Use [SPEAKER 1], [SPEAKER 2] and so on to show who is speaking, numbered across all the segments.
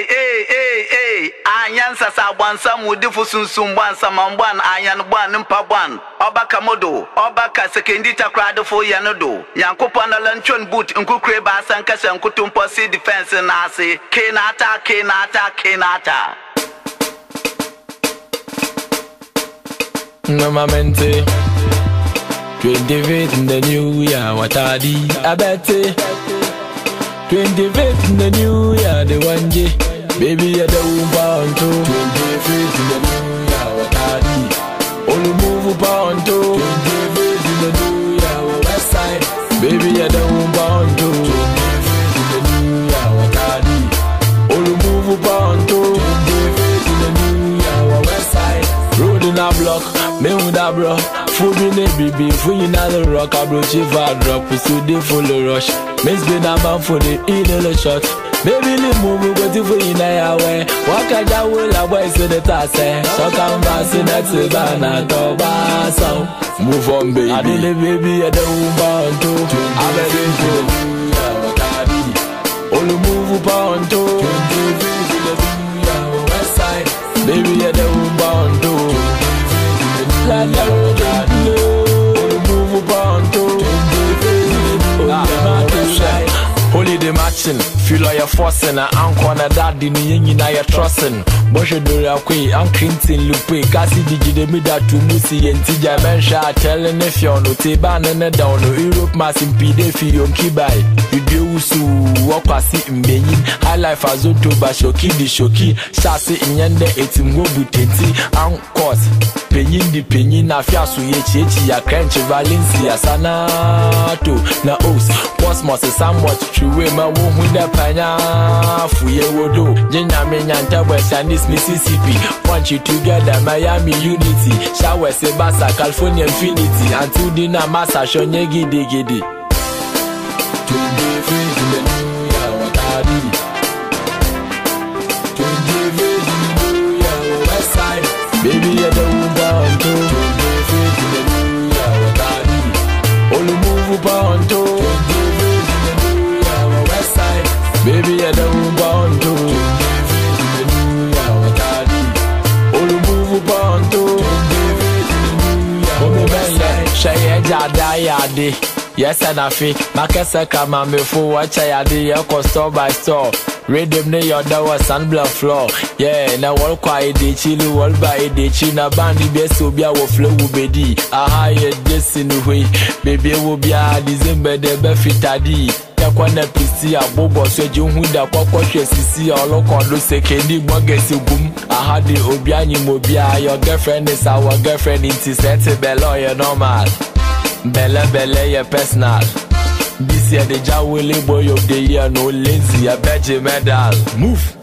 [SPEAKER 1] Hey, Ayan Sasa Bansam would differ soon Bansam and one Ayan one and Paban, Obaka Modo, Obaka Sekendita Crado for Yanodo, Yankopana Luncheon Boot and Kukre Basankas and Kutumpa Sea Defense and Nasi, Kenata.
[SPEAKER 2] No mamente 28 in the new year, what I did, I bet 28 in the new year, the one day, baby, I don't want to 28 in the new year, what I did, only move upon to 28 in the new year, west side, baby, I don't want to 28 in the new year, what I did, only move upon to 28 in the new year, west side, road in a block. Me with a bro, food in a baby, free in the rock, I bro, chief I drop, so they full of rush. Miss been a man for the eagle shot. Baby, the move, go to for in a way. Walk a jaw, I boys to the task, so come back in that Savannah, so move on, baby. I did it, baby, I don't want to. I'm ready to only move upon to. West side, baby, I don't want to. Holy the matching, feel like you're forcing an anchor na daddy ni na you're trusting. Boshe do ya kwe, I'm crinting lupe. Kasi digi de mida to musi yenti jamensha. Telling if you're no teban and a down no Europe mass impede fi yon kibai. You do usu, wakwasi mbenyin. High life azoto ba shoki di shoki. Shasi inyende eti mwobu tenti. Anchors. Penyin di penyin na fiasu ye chechi ya crench Valencia sanato na os Cosmos is somewhat true ma wo hu da panya fuye wodo jenya menyanta West Indies Mississippi punch it together Miami Unity shower se basa California Infinity until dinner massa shonye gidi baby, I don't want to. Only move upon to. West side, baby, I don't want to. Only move upon to. Shaya Jada Yadi. Yes, and I think Makasa Kama before watch Ayadi, store by store. Rhythm ne your dawa sandblock floor. Yeah, na wall quiet de chili wall by de china bandi be so bia wo flow bedi. Aha ye just in the way. Baby wo bia December de be fitadi. Ya kwana pisi abobo so je hu da kwakwa sisi oloko do sekendi gbogesi gum. Aha de obi anyi mo bia your girlfriend is our girlfriend inti set bello you normal. Belle your personal. This year the Jawele boy of the year, no lazy, a badge medal. Move.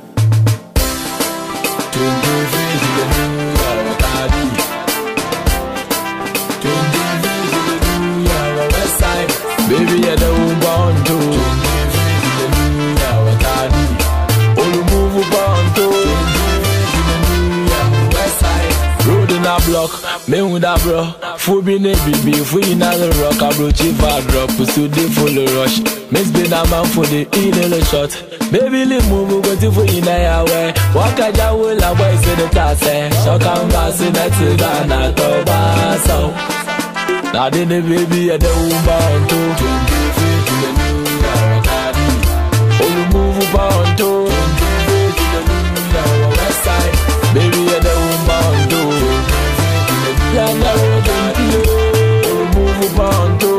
[SPEAKER 2] Baby, I don't want to. Only move upon to. West side. Road in a block, me with a bro. Food be ne baby, free in the rock, I bro chief I drop, so they full of rush. Miss been a man for the eagle shot. Baby, le move, go to for in a way. Walk a jaw, I boys to the task, so come back in that Savannah, so. Now then, baby, I don't want to. Only move upon to. West side, baby, I don't want to. Move upon to.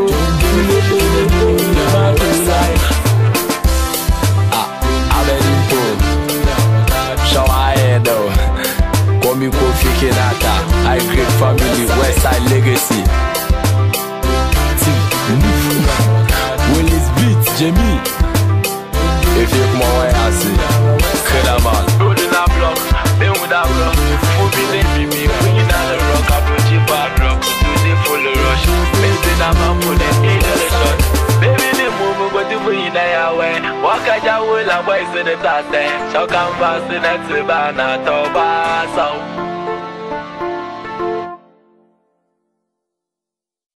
[SPEAKER 2] I'm in tone. Show I though. Come you Kofi Kinata. I great family, West Side legacy. Willis Beat, Jamie. If you come away, I see. Kadaman. Rolling a block, then with a block. Moving in, me, bringing out the rock. I'm a cheap bad rock. Do the full rush. Miss the number for the eagle shot. Baby, the move, but the way in the way. Walk a jaw, I boys to the task. So come fast in that Savannah, so.